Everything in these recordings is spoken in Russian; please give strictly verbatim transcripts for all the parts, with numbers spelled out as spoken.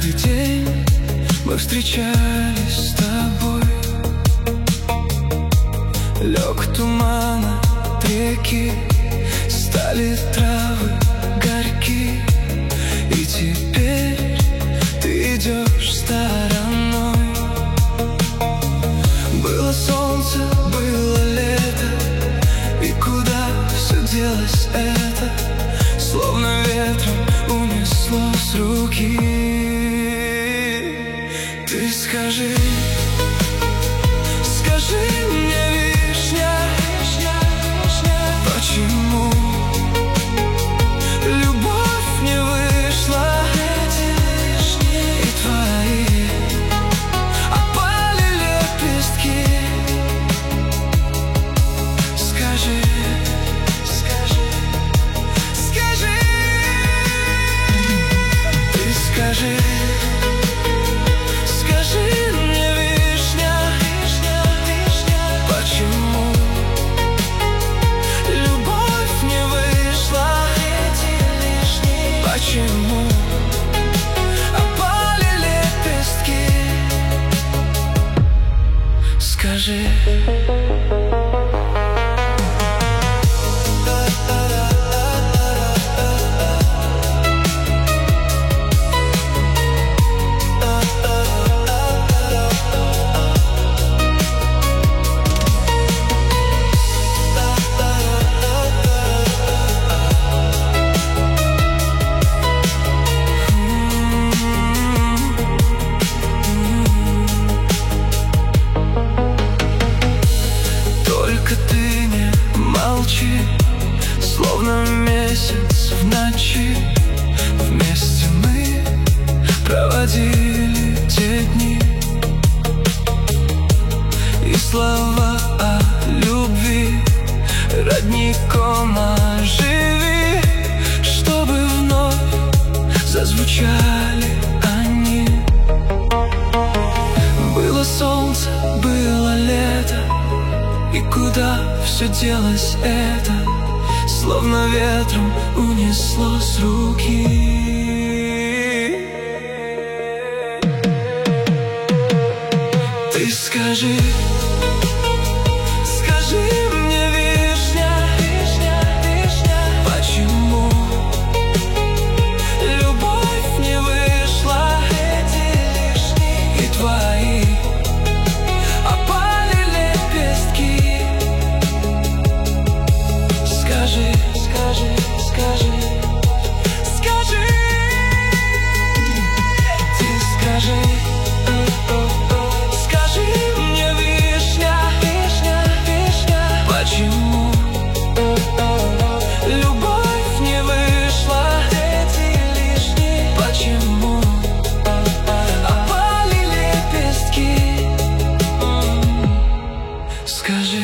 Каждый день мы встречались с тобой. Лег туман от реки, стали травы горьки, и теперь ты идешь стороной. Было солнце, было лето, и куда все делось это? Словно ветром унесло с руки. Ты скажи, скажи мне, вишня, почему любовь не вышла, и твои опали лепестки? Скажи, скажи, скажи, ты скажи. Почему опали лепестки? Скажи. Ты не молчи, словно месяц в ночи. Вместе мы проводили те дни, и слова о любви родником оживи, чтобы вновь зазвучали они. Было солнце, было лето, и куда все делось это? Словно ветром унесло с руки. Ты скажи, скажи мне, вишня, почему любовь не вышла, и твои опали лепестки? Скажи, скажи, скажи, скажи, ты скажи, скажи мне, вишня, почему любовь не вышла, почему опали лепестки? Скажи.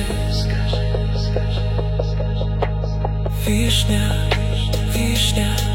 Вишня, вишня.